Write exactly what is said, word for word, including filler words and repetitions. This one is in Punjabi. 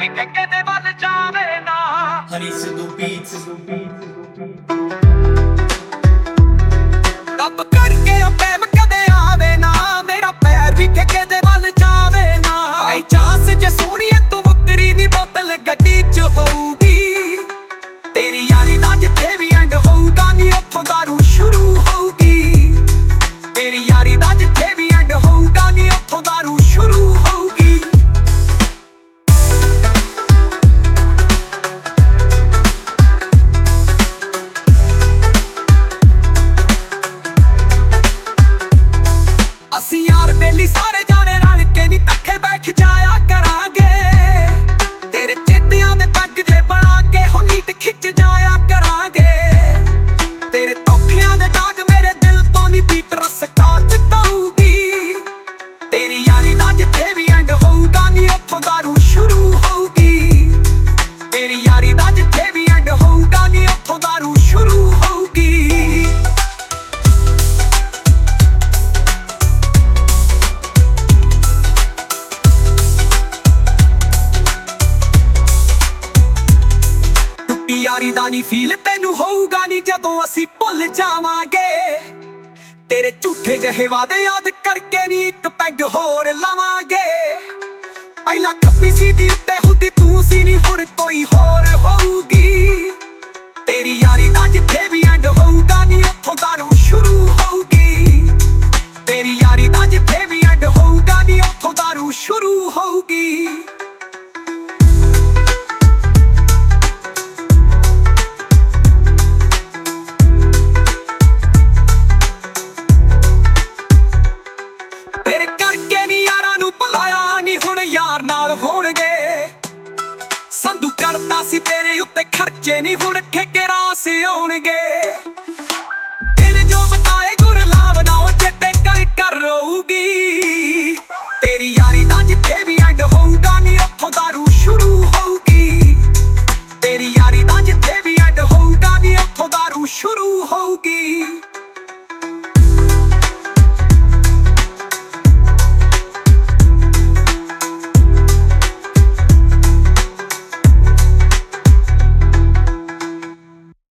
ਵੀ ਕਿੱਕੇ ਦੇ ਵੱਲ ਜਾਵੇ ਨਾ। Honey Sidhu Beats ਰੱਬ ਕਰਕੇ ਉਹ ਪ੍ਰੇਮ ਕਦੇ ਆਵੇ ਨਾ, ਮੇਰਾ ਪੈਰ ਵੀ ਕਿੱਕੇ ਦੇ ਵੱਲ ਜਾਵੇ ਨਾ। ਆਈ ਚਾਂਸ ਜੇ ਸੋਹਣੀਏ ਤੂੰ ਮੁੱਕਰੀ ਦੀ ਬੋਤਲ ਗੱਡੀ ਚ ਹੋਊਗੀ, ਤੇਰੀ ਯਾਰੀ ਦਾ ਜਿੱਥੇ ਵੀ ਐਂਡ ਹੋਊਗਾ ਨੀ ਉੱਥੋਂ ਦਾਰੂ ਸ਼ੁਰੂ ਹੋਊਗੀ। ਤੇਰੀ ਯਾਰੀ ਦਾ ਜਿੱਥੇ ਵੀ ਐਂਡ ਹੋਊਗਾ ਨੀ ਉੱਥੋਂ ਦਾਰੂ ਸ਼ੁਰੂ ਹੋਊਗੀ। ਅਸੀਂ ਯਾਰ ਬੇਲੀ ਸਾਰੇ ਜਾਣੇ ਰਲ ਕੇ ਨੀ ਇਕੱਠੇ ਬੈਠ ਜਾਇਆ ਕਰਾਂਗੇ, ਤੇਰੇ ਚੇਤਿਆਂ ਦੇ ਪੱਗ ਜੇ ਬਣਾ ਕੇ ਹੁਣ ਨੀਟ ਖਿੱਚ ਜਾਇਆ ਕਰਾਂਗੇ। ਤੇਰੇ ਤੋਖਿਆਂ ਦੇ ਦਾਗ ਮੇਰੇ ਦਿਲ ਤੋਂ ਨੀ ਬੀਟ ਰਸਕਾ ਚਕਾਊਗੀ। ਤੇਰੀ ਯਾਰੀ ਦਾ ਜਿੱਥੇ ਵੀ ਐਂਡ ਹੋਊਗਾ ਨੀ ਉੱਥੋਂ ਦਾਰੂ ਸ਼ੁਰੂ ਹੋਊਗੀ। ਤੇਰੀ ਯਾਰੀ ਦਾ ਜਿੱਥੇ ਵੀ ਐਂਡ ਹੋਊਗਾ ਨੀ ਉੱਥੋਂ ਦਾਰੂ ਸ਼ੁਰੂ ਹੋਊਗੀ। ਟੁੱਟੀ ਯਾਰੀ ਦਾ ਨੀ ਫੀਲ ਤੈਨੂੰ ਹੋਊਗਾ ਨੀ ਜਦੋਂ ਅਸੀਂ ਭੁੱਲ ਜਾਵਾਂਗੇ। ਤੇਰੇ ਝੂਠੇ ਜਿਹੇ ਵਾਦੇ ਯਾਦ ਕਰਕੇ ਨੀ ਇੱਕ ਪੈਗ ਹੋਰ ਲਾਵਾਂਗੇ। ਪਹਿਲਾਂ ਖੱਬੀ ਸੀधी ਉੱਤੇ ਹੁੰਦੀ ਤੂੰ ਸੀ ਨੀ ਹੁਣ ਕੋਈ ਹੋਰ ਹੋਊਗੀ। ਤੇਰੀ ਯਾਰੀ ਦਾ ਜਿੱਥੇ ਵੀ ਐਂਡ ਹੋਊਗਾ ਨੀ ਉੱਥੋਂ ਦਾਰੂ ਸ਼ੁਰੂ ਹੋਊਗੀ। ਤੇਰੀ ਯਾਰੀ ਦਾ ਜਿੱਥੇ ਵੀ ਐਂਡ ਹੋਊਗਾ ਨੀ ਉੱਥੋਂ ਦਾਰੂ ਸ਼ੁਰੂ ਹੋਊਗੀ। ਤੇਰੇ ਕਰਕੇ ਨੀ ਯਾਰਾਂ ਨੂੰ ਭੁਲਾਇਆ ਨੀ ਹੁਣ ਯਾਰ ਨਾਲ ਹੋਣਗੇ। ਸੰਧੂ ਕਰਦਾ ਸੀ ਤੇਰੇ ਉੱਤੇ ਖਰਚੇ ਨੀ ਹੁਣ ਠੇਕੇ ਰਾਸ ਆਉਣਗੇ।